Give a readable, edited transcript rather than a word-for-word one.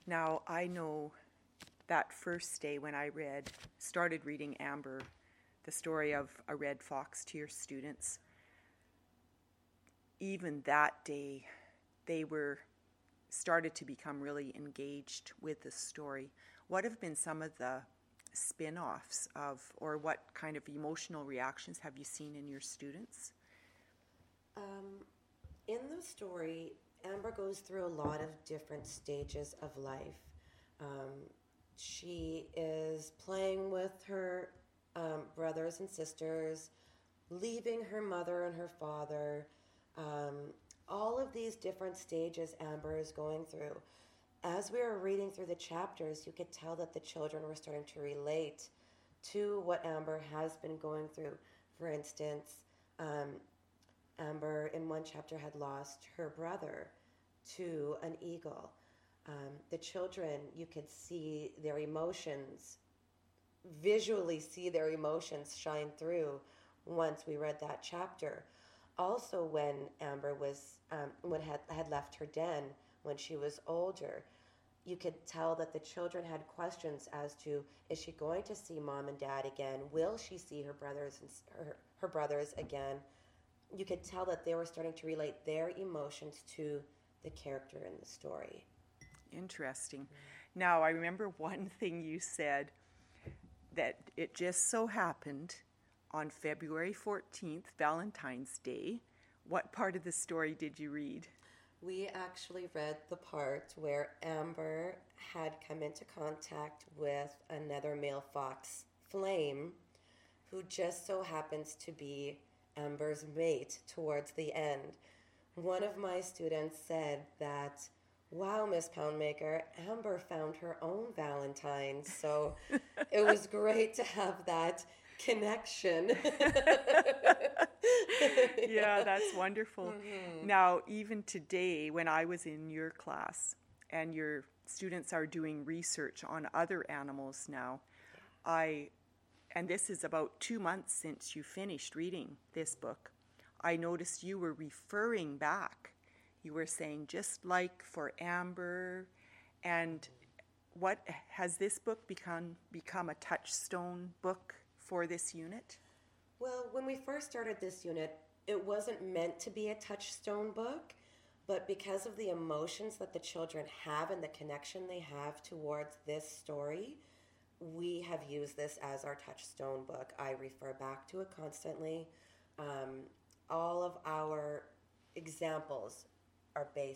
Now, I know that first day when I started reading Amber, the story of a red fox to your students, even that day, they started to become really engaged with the story. What have been some of the spin-offs or what kind of emotional reactions have you seen in your students? In the story, Amber goes through a lot of different stages of life. She is playing with her brothers and sisters, leaving her mother and her father. All of these different stages Amber is going through. As we were reading through the chapters, you could tell that the children were starting to relate to what Amber has been going through. For instance, Amber in one chapter had lost her brother to an eagle. The children, you could see their emotions, visually see their emotions shine through once we read that chapter. Also, when Amber had left her den when she was older, you could tell that the children had questions as to, is she going to see mom and dad again? Will she see her brothers again? You could tell that they were starting to relate their emotions to the character in the story. Interesting. Now, I remember one thing you said, that it just so happened on February 14th, Valentine's Day. What part of the story did you read? We actually read the part where Amber had come into contact with another male fox, Flame, who just so happens to be Amber's mate towards the end. One of my students said that, wow, Miss Poundmaker, Amber found her own Valentine. So it was great to have that connection. Yeah, that's wonderful. Mm-hmm. Now, even today, when I was in your class and your students are doing research on other animals now, and this is about 2 months since you finished reading this book, I noticed you were referring back. You were saying, just like for Amber, and what has this book become a touchstone book for this unit? Well, when we first started this unit, it wasn't meant to be a touchstone book, but because of the emotions that the children have and the connection they have towards this story, we have used this as our touchstone book. I refer back to it constantly. All of our examples are based